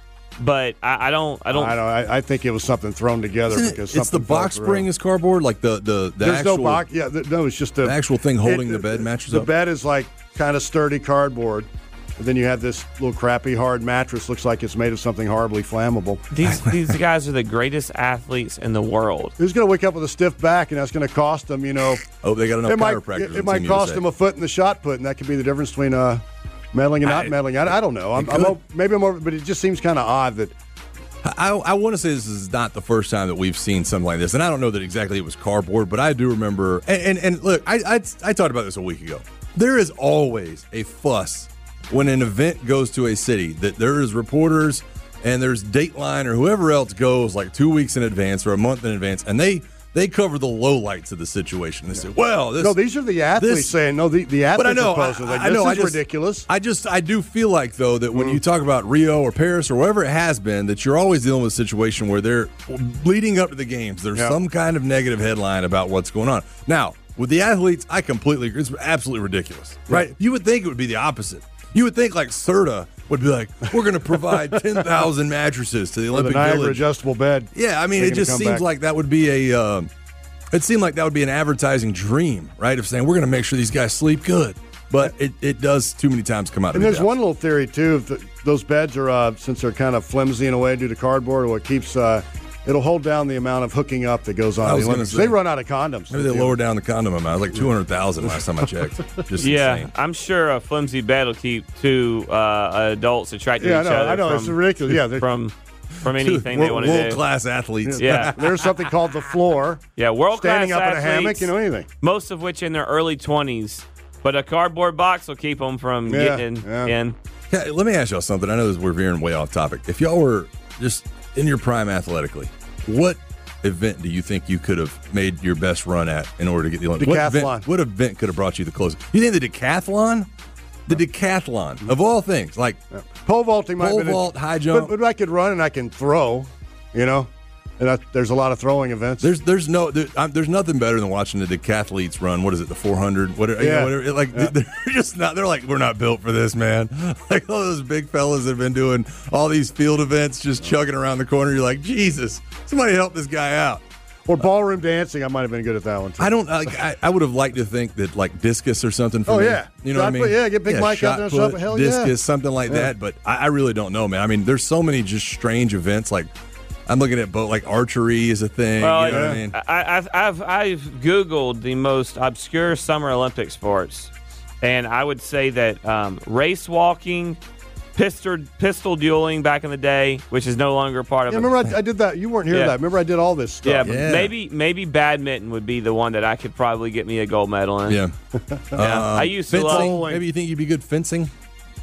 but I, I don't I don't. I don't. I, I think it was something thrown together Isn't it- because it's the something fell box through. spring is cardboard, like the the, the There's actual no box. Yeah, th- no, it's just a, the actual thing holding it- the bed mattress The up. bed is like kind of sturdy cardboard. And then you have this little crappy hard mattress. Looks like it's made of something horribly flammable. These these guys are the greatest athletes in the world. Who's going to wake up with a stiff back, and that's going to cost them, you know. Oh, they got enough it might, chiropractors. it, on it might Team cost U S A. them a foot in the shot put, and that could be the difference between uh, meddling and not I- meddling. I, I don't know. I'm, It I'm could. o- maybe I'm over, but it just seems kind of odd that. I, I want to say this is not the first time that we've seen something like this, and I don't know that exactly it was cardboard, but I do remember. And and, and look, I, I I talked about this a week ago. There is always a fuss when an event goes to a city that there is reporters and there's Dateline or whoever else goes like two weeks in advance or a month in advance, and they they cover the lowlights of the situation. They say, "Well, this, no, these are the athletes this- saying no. The, the But I athletes know, are posting I, like I this know, is I just, ridiculous. I just, I do feel like though that when Mm. you talk about Rio or Paris or wherever it has been, that you're always dealing with a situation where they're leading up to the games. There's Yeah. some kind of negative headline about what's going on. Now, with the athletes, I completely agree. It's absolutely ridiculous, right? You would think it would be the opposite. You would think like Serta would be like, we're going to provide ten thousand mattresses to the With a Olympic Niagara Village. adjustable bed. Yeah, I mean, They're it gonna just come seems back. like that would be a. Um, it seemed like that would be an advertising dream, right? Of saying we're going to make sure these guys sleep good, but it, it does too many times come out. And of the there's depths. one little theory too. If the, those beds are uh, since they're kind of flimsy in a way due to cardboard, or it keeps uh, it'll hold down the amount of hooking up that goes on. I at was the gonna Olympics. say, they run out of condoms. Maybe they lower down the condom amount. It was like two hundred thousand last time I checked. Just yeah, insane. I'm sure a flimsy bed will keep two uh, adults attracted Yeah, I to each know. other. I know. From, It's ridiculous. Yeah, they're- from from anything they want to World do. class athletes. Yeah. There's something called the floor. Yeah, world Standing class up in a athletes, hammock, you know, anything. Most of which in their early twenties, but a cardboard box will keep them from Yeah, getting yeah. in. Yeah, let me ask y'all something. I know this, we're veering way off topic. If y'all were just in your prime athletically, what event do you think you could have made your best run at in order to get the Olympics? What Decathlon. event, what event could have brought you the closest? You think the decathlon? The decathlon, of all things, like Pole vaulting might pole have been a- vault, high jump. But, but I could run and I can throw, you know. And I, there's a lot of throwing events. There's there's no there, um, there's nothing better than watching the decathletes run. What is it, the four hundred? Whatever, you Yeah. know, whatever. Like Yeah. they're just not. They're like, we're not built for this, man. Like all those big fellas that have been doing all these field events, just chugging around the corner. You're like, Jesus, somebody help this guy out. Or ballroom dancing, I might have been good at that one too. I don't. Like, I, I would have liked to think that like discus or something. For Oh, me. yeah. you know Shot what I mean? put, yeah, get Big Mike out shot there and put, stuff, hell yeah. discus, something like Yeah. that. But I, I really don't know, man. I mean, there's so many just strange events. Like I'm looking at both. Like archery is a thing. Well, you know what I mean? I, I've, I've I've Googled the most obscure summer Olympic sports, and I would say that um, race walking, pistol pistol dueling back in the day, which is no longer a part of Yeah, it. remember I, I did that. You weren't here Yeah. for that. Remember I did all this stuff. Yeah, but maybe maybe badminton would be the one that I could probably get me a gold medal in. Yeah. Yeah. Um, I used to fencing. love. Maybe you think you'd be good fencing.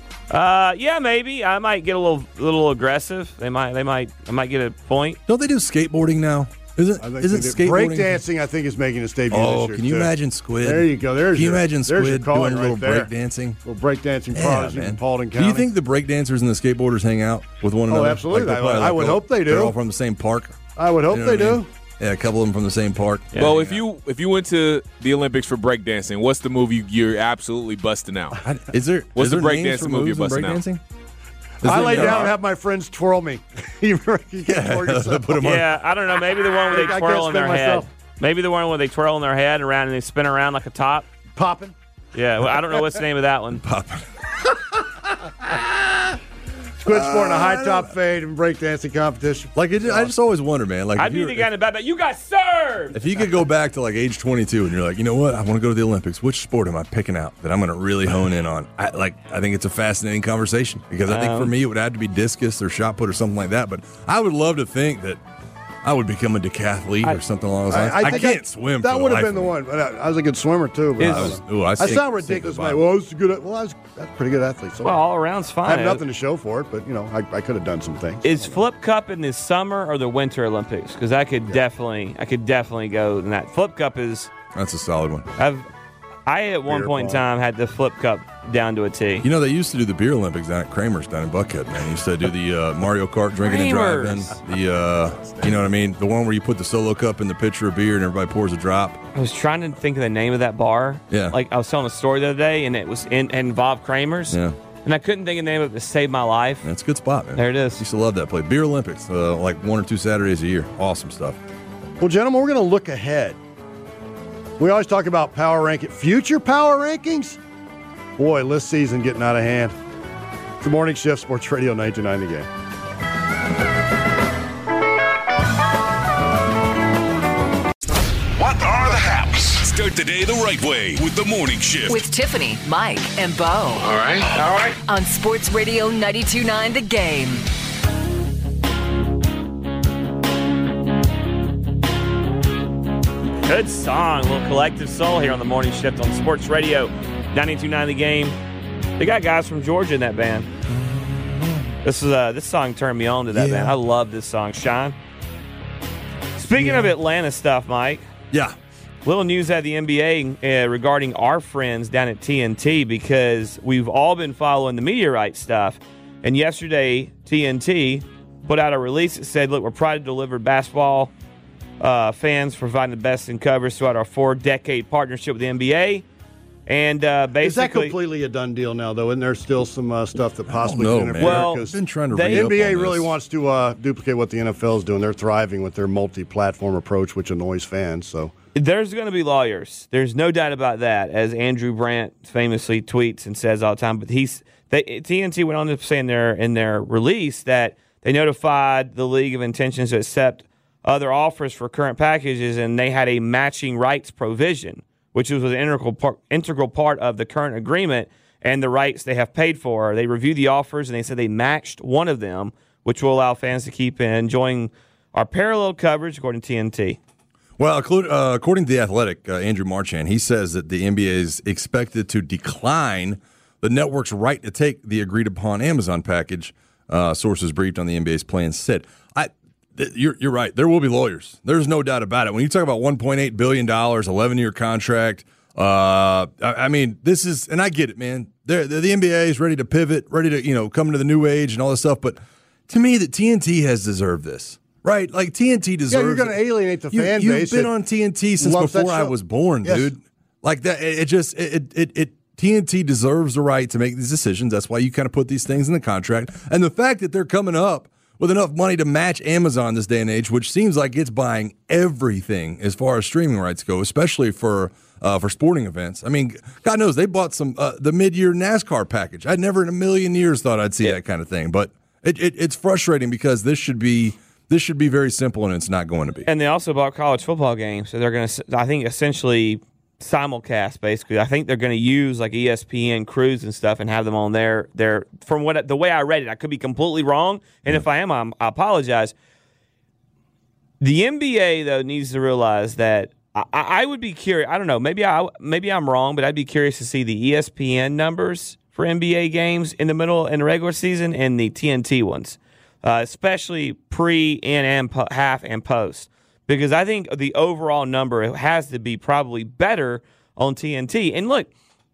Uh, yeah, maybe I might get a little little aggressive. They might they might I might get a point. Don't they do skateboarding now? Isn't, I think isn't they did. skateboarding Breakdancing, I think, is making its debut Oh, this year, can you too. imagine Squid? There you go. There's Can you your, imagine there's your Squid calling doing a little right there. breakdancing? Little breakdancing Yeah, prodigy man. in Paulding Do County. you think the breakdancers and the skateboarders hang out with one Oh, another? absolutely. they're I- probably I would oh, hope they do. They're all from the same park. I would hope You know they what I do. mean? Yeah, a couple of them from the same park. Yeah. Well, if you if you went to the Olympics for breakdancing, what's the move you, you're absolutely busting out? I, is there? What's is the there names breakdancing for move you're moves in busting out? breakdancing? I there- lay no. down and have my friends twirl me. you you can't twirl yourself. Put 'em on. Yeah, I don't know. Maybe the one where I they can't twirl in spin their myself. head. Maybe the one where they twirl in their head around and they spin around like a top. Popping. Yeah, well, I don't know what's the name of that one. Popping. Squid sporting a high top fade in breakdancing competition. Like it, I just always wonder, man. Like I'd if be you, the guy in the back, but you got served. if you could go back to like age twenty-two and you're like, you know what, I want to go to the Olympics. Which sport am I picking out that I'm going to really hone in on? I like. I think it's a fascinating conversation because I think for Um, me it would have to be discus or shot put or something like that. But I would love to think that I would become a decathlete or something along those lines. I, think can't swim. That for the would have life been the of me. one. But I, I was a good swimmer too. But Is- I, I was, was, ooh, I, I sink- sound sink ridiculous, the mate. bottom. Well, I was a good. Well, I was that's a pretty good athlete. So Well, all around's I fine. have nothing to show for it, but you know, I, I could have done some things. Is Flip Cup in the summer or the Winter Olympics? Because I could definitely, I could definitely go in that. Flip Cup is. That's a solid one. I've, I at one Beer point in pong. time had the Flip Cup down to a T. You know, they used to do the beer Olympics down at Kramer's down in Buckhead, man. They used to do the uh, Mario Kart drinking and driving. Kramer's. The, uh, you know what I mean? The one where you put the solo cup in the pitcher of beer and everybody pours a drop. I was trying to think of the name of that bar. Yeah. Like I was telling a story the other day, and it was in, it involved Kramer's. Yeah. And I couldn't think of the name of it to save my life. That's a good spot, man. There it is. Used to love that place. Beer Olympics, uh, like one or two Saturdays a year. Awesome stuff. Well, gentlemen, we're going to look ahead. We always talk about power ranking, future power rankings. Boy, list season getting out of hand. Good morning, Shift Sports Radio ninety-nine The Game. What are the haps? Start the day the right way with the morning shift. With Tiffany, Mike, and Bo. All right. All right. On Sports Radio ninety-two point nine The Game. Good song, a little collective soul here on the morning shift on Sports Radio ninety-two point nine The Game. They got guys from Georgia in that band. This is uh, this song turned me on to that Yeah. band. I love this song, Shine. Speaking of Atlanta stuff, Mike. Yeah. Little news at the N B A uh, regarding our friends down at T N T because we've all been following the meteorite stuff. And yesterday, T N T put out a release that said, look, we're proud to deliver basketball uh, fans providing the best in coverage throughout our four-decade partnership with the N B A. And uh, basically... Is that completely a done deal now, though? Isn't there still some uh, stuff that possibly know, could man. interfere? Well, 'Cause Been trying to the read the up N B A on really this. wants to uh, duplicate what the N F L is doing. They're thriving with their multi-platform approach, which annoys fans. So There's going to be lawyers. There's no doubt about that, as Andrew Brandt famously tweets and says all the time. But he's they, T N T went on to say in their in their release that they notified the league of intentions to accept other offers for current packages, and they had a matching rights provision, which was an integral part, integral part of the current agreement and the rights they have paid for. They reviewed the offers, and they said they matched one of them, which will allow fans to keep enjoying our parallel coverage, according to T N T. Well, uh, according to The Athletic, uh, Andrew Marchand, he says that the N B A is expected to decline the network's right to take the agreed-upon Amazon package. Uh, sources briefed on the N B A's plans said. I, th- you're, you're right. There will be lawyers. There's no doubt about it. When you talk about one point eight billion dollars, eleven-year contract, uh, I, I mean, this is, and I get it, man. They're, they're, the N B A is ready to pivot, ready to, you know, come into the new age and all this stuff. But to me, that T N T has deserved this. Right, like T N T deserves. yeah, you're going to alienate the you, fan you've base. You've been that on T N T since loves that before I show. was born, Yes. dude. Like that, it, it just it, it it T N T deserves the right to make these decisions. That's why you kind of put these things in the contract. And the fact that they're coming up with enough money to match Amazon this day and age, which seems like it's buying everything as far as streaming rights go, especially for uh, for sporting events. I mean, God knows they bought some uh, the mid-year NASCAR package. I never in a million years thought I'd see yeah. that kind of thing, but it, it it's frustrating because this should be. This should be very simple, and it's not going to be. And they also bought college football games, so they're going to, I think, essentially simulcast. Basically, I think they're going to use like E S P N Cruise and stuff, and have them on their their. From what the way I read it, I could be completely wrong, and yeah. if I am, I'm, I apologize. The N B A though needs to realize that I, I would be curious. I don't know, maybe I maybe I'm wrong, but I'd be curious to see the E S P N numbers for N B A games in the middle in the regular season and the T N T ones. Uh, especially pre, in, and po- half, and post. because I think the overall number has to be probably better on T N T. And look,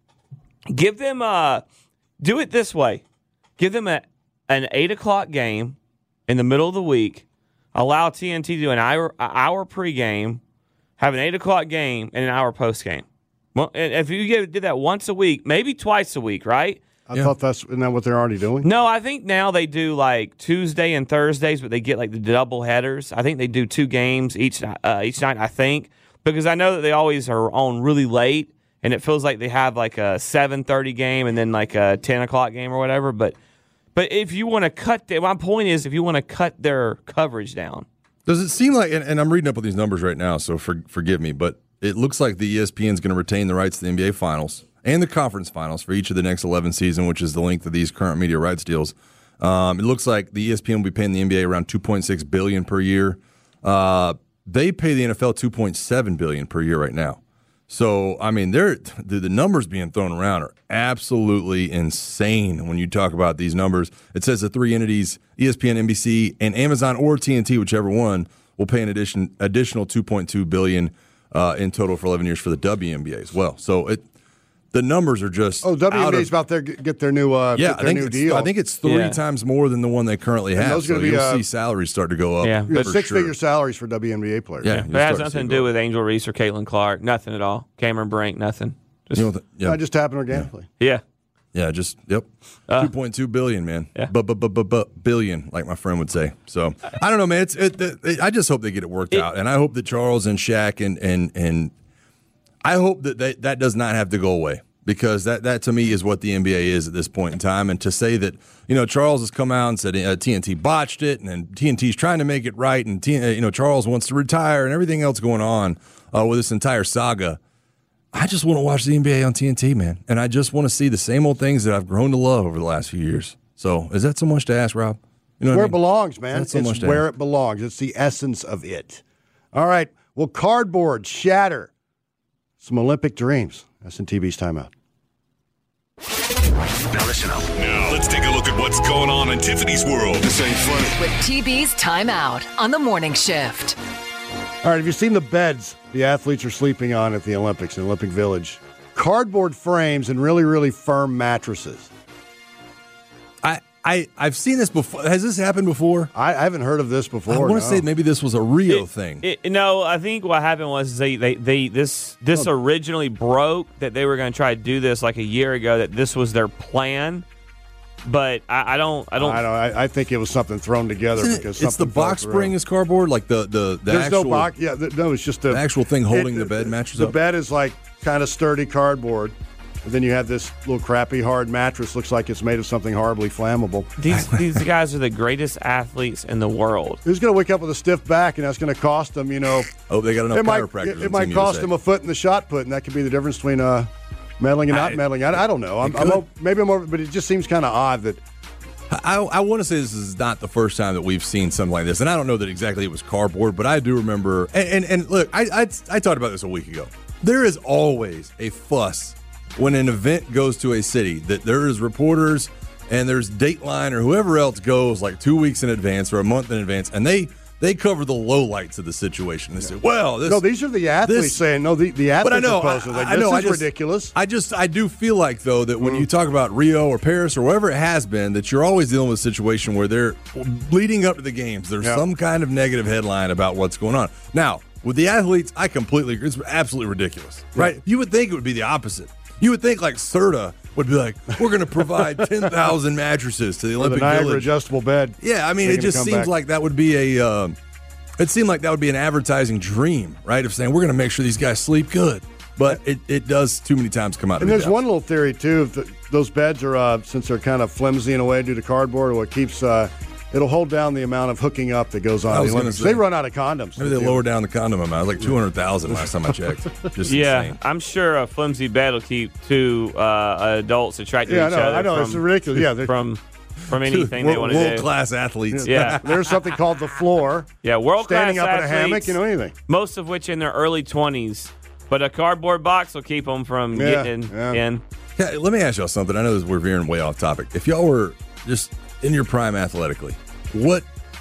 give them a do it this way: give them a an eight o'clock game in the middle of the week. Allow T N T to do an hour an hour pregame, have an eight o'clock game, and an hour postgame. Well, if you did that once a week, maybe twice a week, right? I yeah. thought that's isn't that what they're already doing? No, I think now they do like Tuesday and Thursdays, but they get like the double headers. I think they do two games each uh, each night, I think, because I know that they always are on really late, and it feels like they have like a seven thirty game and then like a ten o'clock game or whatever. But but if you want to cut, the, my point is if you want to cut their coverage down. Does it seem like, and, and I'm reading up on these numbers right now, so for, forgive me, but it looks like the E S P N is going to retain the rights to the N B A Finals and the conference finals for each of the next eleven seasons, which is the length of these current media rights deals. Um, it looks like the E S P N will be paying the N B A around two point six billion dollars per year. Uh, they pay the N F L two point seven billion dollars per year right now. So, I mean, they're, the, the numbers being thrown around are absolutely insane when you talk about these numbers. It says the three entities, E S P N, N B C, and Amazon or T N T, whichever one, will pay an addition, additional two point two billion dollars uh, in total for eleven years for the W N B A as well. So, it the numbers are just oh W N B A's about to get their new uh, yeah get their I think new it's, deal. I think it's three yeah. times more than the one they currently and have. Those so be, you'll uh, see salaries start to go up. Yeah, yeah six sure. figure salaries for W N B A players. Yeah, yeah. But it has nothing to do with Angel Reese or Caitlin Clark. Nothing at all. Cameron Brink. Nothing. Just, you know the, yeah. No, it just happened organically. Yeah. Yeah, just yep, uh, two point two billion, man. Yeah, but but but but billion, like my friend would say. So I don't know, man. It's it, it, I just hope they get it worked it, out, and I hope that Charles and Shaq and and and I hope that they, that does not have to go away, because that that to me is what the N B A is at this point in time. And to say that, you know, Charles has come out and said uh, T N T botched it, and then T N T's trying to make it right, and T, uh, you know Charles wants to retire, and everything else going on uh, with this entire saga. I just want to watch the N B A on T N T, man. And I just want to see the same old things that I've grown to love over the last few years. So is that so much to ask, Rob? You know where I mean? it belongs, man. That's so it's much to where ask. it belongs. It's the essence of it. All right. Will cardboard shatter some Olympic dreams? That's in T B's timeout. Now listen up. Now let's take a look at what's going on in Tiffany's world. This ain't funny. With T B's timeout on the morning shift. All right, have you seen the beds the athletes are sleeping on at the Olympics in Olympic Village? Cardboard frames and really, really firm mattresses. I, I, I've seen this before. Has this happened before? I, I haven't heard of this before. I want to no. say maybe this was a Rio it, thing. It, no, I think what happened was they, they, they this this Oh. originally broke, that they were going to try to do this like a year ago, that this was their plan. But I, I don't, I don't. I don't. I, I think it was something thrown together Isn't it- because it's the something fell box through. spring is cardboard, like the the, the There's actual no box. Yeah, th- no, it's just a, the actual thing holding it- the bed mattress The up. bed is like kind of sturdy cardboard. And then you have this little crappy hard mattress. Looks like it's made of something horribly flammable. These these guys are the greatest athletes in the world. Who's going to wake up with a stiff back, and that's going to cost them, you know? Oh, they got enough it might, chiropractors It, on it might Team cost U S A. them a foot in the shot put, and that could be the difference between uh, meddling and not I- meddling. I, I don't know. I'm, It I'm could. o- maybe I'm over, but it just seems kind of odd that. I, I want to say this is not the first time that we've seen something like this, and I don't know that exactly it was cardboard, but I do remember. And and, and look, I, I I talked about this a week ago. There is always a fuss when an event goes to a city, that there is reporters and there's Dateline or whoever else goes like two weeks in advance or a month in advance, and they they cover the lowlights of the situation. They say, "Well, this, no, these are the athletes this, saying no. The, the athletes but I know, are posting, I, like, I this know, is I just, ridiculous. I just, I do feel like though that when you talk about Rio or Paris or wherever it has been, that you're always dealing with a situation where they're leading up to the games. There's Yeah. some kind of negative headline about what's going on. Now, with the athletes, I completely agree. It's absolutely ridiculous, right? You would think it would be the opposite. You would think like Serta would be like, we're going to provide ten thousand mattresses to the With a Olympic Niagara Village. adjustable bed. Yeah, I mean, They're it gonna just come seems back. like that would be a. Um, it seemed like that would be an advertising dream, right? Of saying we're going to make sure these guys sleep good, but it, it does too many times come out. And of there's one little theory too. If the, those beds are uh, since they're kind of flimsy in a way due to cardboard, or it keeps uh, it'll hold down the amount of hooking up that goes on. I in was the gonna Olympics. say, They run out of condoms. Maybe they lower down the condom amount. It was like two hundred thousand last time I checked. Just yeah, insane. I'm sure a flimsy bed will keep two uh, adults attracted Yeah, I to each know. other. I know. From, It's ridiculous. Yeah, they're- from from anything they want to do. World class athletes. Yeah. There's something called the floor. Yeah, world class Standing up in a hammock, athletes, you know, anything. Most of which in their early twenties, but a cardboard box will keep them from Yeah, getting yeah. in. Yeah, let me ask y'all something. I know this, we're veering way off topic. If y'all were just in your prime athletically, what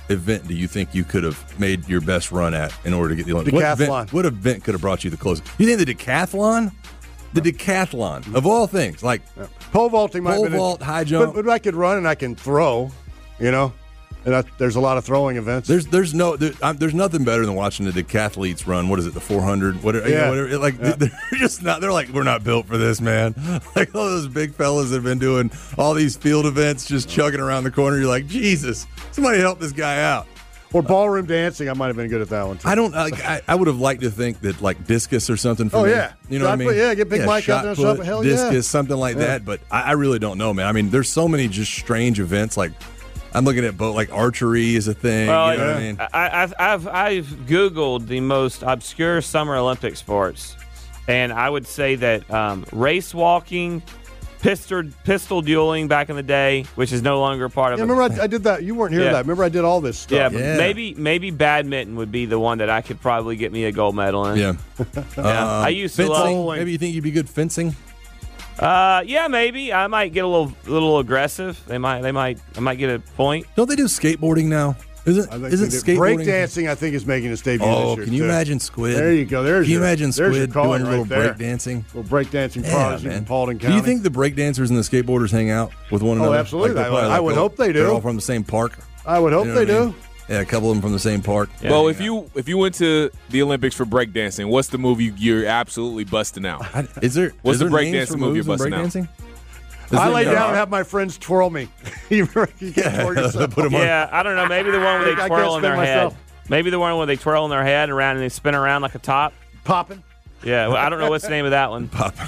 event do you think you could have made your best run at in order to get the Olympics? What Decathlon. event, what event could have brought you the closest? You think the decathlon? The decathlon, of all things, like yeah. pole vaulting, might pole have been vault, a, high jump. But, but I could run and I can throw, you know. And I, there's a lot of throwing events. There's there's no there, um, there's nothing better than watching the decathletes run. What is it, the four hundred? Whatever, yeah. you know, whatever. Like yeah. they're just not. They're like, we're not built for this, man. Like all those big fellas that have been doing all these field events, just chugging around the corner. You're like, Jesus, somebody help this guy out. Or ballroom dancing, I might have been good at that one too. I don't. Like, I, I would have liked to think that like discus or something. For oh me. yeah, you know shot what I mean? Put, yeah, get big yeah, mic out there and stuff. Hell discus, yeah, something like yeah. that. But I, I really don't know, man. I mean, there's so many just strange events. Like I'm looking at boat, like archery is a thing. Well, you know yeah. what I mean? I, I've I've I've Googled the most obscure Summer Olympic sports, and I would say that um, race walking. Pistol, pistol dueling back in the day, which is no longer a part of yeah, it. Remember I, I did that. You weren't here yeah. that. Remember I did all this stuff. Yeah, but yeah, maybe maybe badminton would be the one that I could probably get me a gold medal in. Yeah. yeah. Uh, I used fencing, to love. Maybe you think you'd be good fencing? Uh, yeah, maybe. I might get a little little aggressive. They might they might I might get a point. Don't they do skateboarding now? Isn't isn't skateboarding? Breakdancing, I think, is making its debut oh, this year. can you too. imagine Squid? There you go. There's can you your, imagine Squid doing a little right there. breakdancing? Little breakdancing yeah, project in Paulding County. Do you think the breakdancers and the skateboarders hang out with one another? Oh, absolutely. Like I, I like would they're, hope they do. They're all from the same park. I would hope you know they I do. mean? Yeah, a couple of them from the same park. Yeah, well, if you if you went to the Olympics for breakdancing, what's the move you, you're absolutely busting out? Is there? What's is the there names breakdancing for move you're moves in busting out? Is I lay there- down and have my friends twirl me. you can't Yeah, twirl yourself. put 'em on. Yeah, I don't know. Maybe the one where they I twirl can't in their spin head. myself. Maybe the one where they twirl in their head around and they spin around like a top. Popping. Yeah, well, I don't know what's the name of that one. Popping.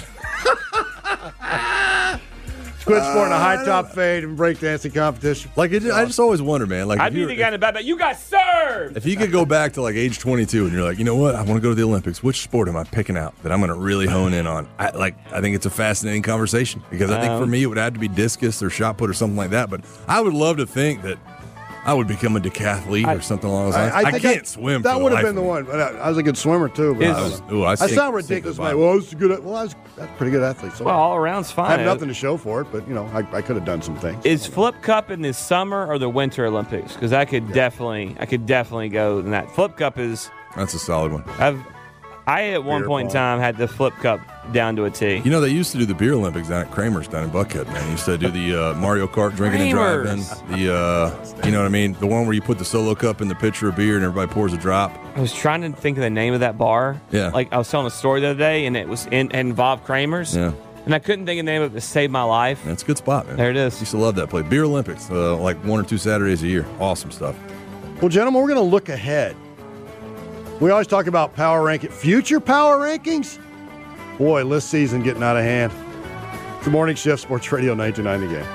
Quit sporting a high top fade and breakdancing competition. Like it, I just always wonder, man. Like I'd if be you- the guy in the back, but you got served. If you could go back to like age twenty-two and you're like, you know what, I want to go to the Olympics. Which sport am I picking out that I'm going to really hone in on? I like. I think it's a fascinating conversation because I think Um, for me it would have to be discus or shot put or something like that. But I would love to think that I would become a decathlete or something along those lines. I, think can't I- swim. That for would have life been the of me. one. But I, I was a good swimmer too. But Is- I, I was- ooh, I I sink- sound sink ridiculous, the mate. bottom. Well, I was a good. Well, I was a pretty good athlete. So Well, all around's I fine. have nothing to show for it, but you know, I, I could have done some things. Is Flip Cup in the summer or the Winter Olympics? Because I could definitely, I could definitely go in that. Flip Cup is. That's a solid one. I've, I at one Beer point in pong. time had the Flip Cup down to a T. You know, they used to do the beer Olympics down at Kramer's down in Buckhead, man. They used to do the uh, Mario Kart drinking and driving. Kramer's. The, uh, you know what I mean? The one where you put the solo cup in the pitcher of beer and everybody pours a drop. I was trying to think of the name of that bar. Yeah. Like I was telling a story the other day, and it was in, it involved Kramer's. Yeah. And I couldn't think of the name of it to save my life. That's a good spot, man. There it is. Used to love that place. Beer Olympics, uh, like one or two Saturdays a year. Awesome stuff. Well, gentlemen, we're going to look ahead. We always talk about power ranking, future power rankings. Boy, list season getting out of hand. Good morning, Shift Sports Radio nineteen ninety Game.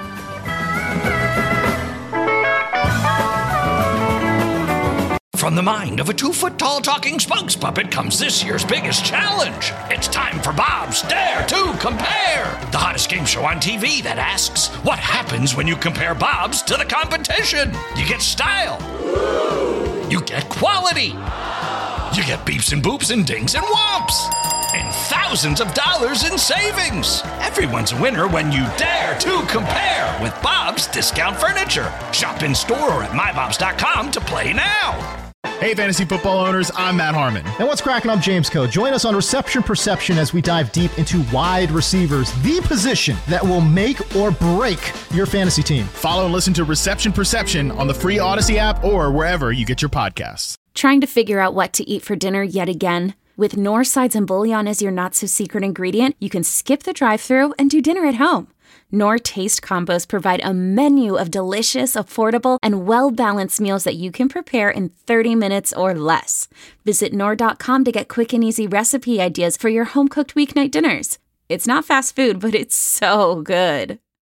From the mind of a two-foot-tall talking spokes puppet comes this year's biggest challenge. It's time for Bob's Dare to Compare, the hottest game show on T V that asks, what happens when you compare Bob's to the competition? You get style. You get quality. You get beeps and boops and dings and whomps. And thousands of dollars in savings. Everyone's a winner when you dare to compare with Bob's Discount Furniture. Shop in store or at my bobs dot com to play now. Hey, fantasy football owners, I'm Matt Harmon. And what's cracking? I'm James Coe. Join us on Reception Perception as we dive deep into wide receivers, the position that will make or break your fantasy team. Follow and listen to Reception Perception on the free Odyssey app or wherever you get your podcasts. Trying to figure out what to eat for dinner yet again? With Knorr Sides and Bouillon as your not-so-secret ingredient, you can skip the drive-thru and do dinner at home. Knorr Taste Combos provide a menu of delicious, affordable, and well-balanced meals that you can prepare in thirty minutes or less. Visit Knorr dot com to get quick and easy recipe ideas for your home-cooked weeknight dinners. It's not fast food, but it's so good.